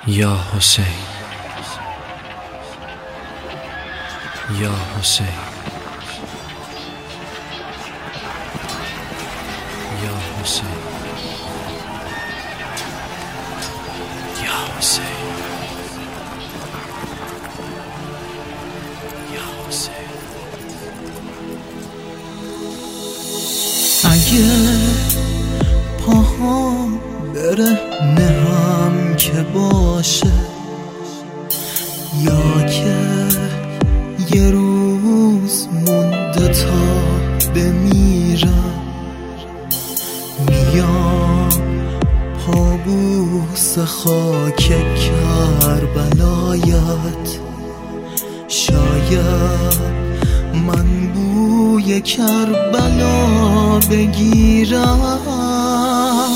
یا حسین، یا حسین، یا حسین، یا حسین، یا حسین. اگه پاهام برهنه هم که باشه، یا که یه روز مونده تا بمیرم، میام پابوس خاک کربلایت. شاید من بوی کربلا بگیرم.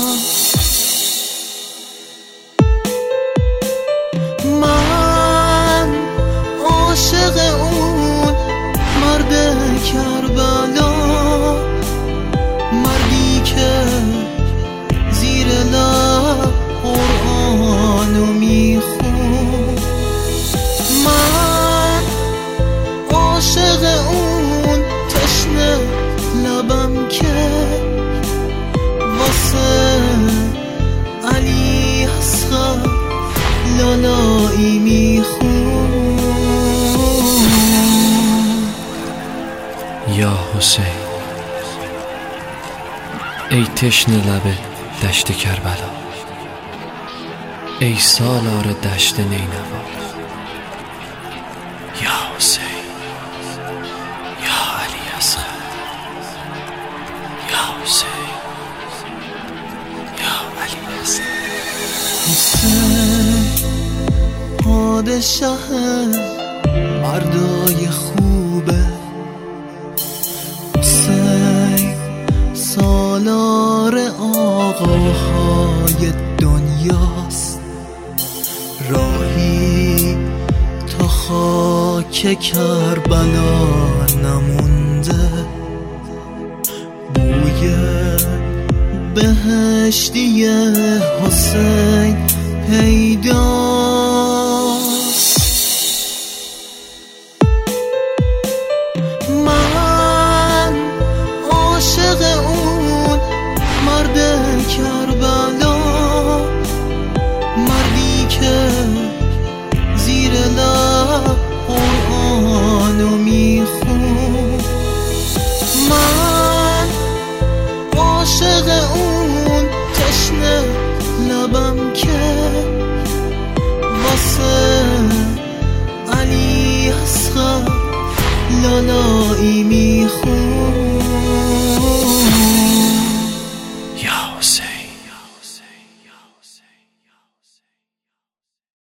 من عاشق اون مرد کربلا، مردی که زیر لب قرآنو میخون. من عاشق اون تشنه لبم که واسه علی اصغر لالایی میخون. یا حسین، ای تشنه لب دشت کربلا، ای سالار دشت نینوا. یا حسین، یا علی اصغر، یا حسین، یا علی اصغر. حسین پادشاه مردای خوبه، حسین سالار آقاهای دنیاست. راهی تا خاک کربلا نمونده، بوی بهشتی حسین پیداست. من عاشق اون مرد کربلا، مردی که زیر لب قرآنو میخون. من عاشق اون تشنه لبم که واسه علی اصغر لالایی میخون.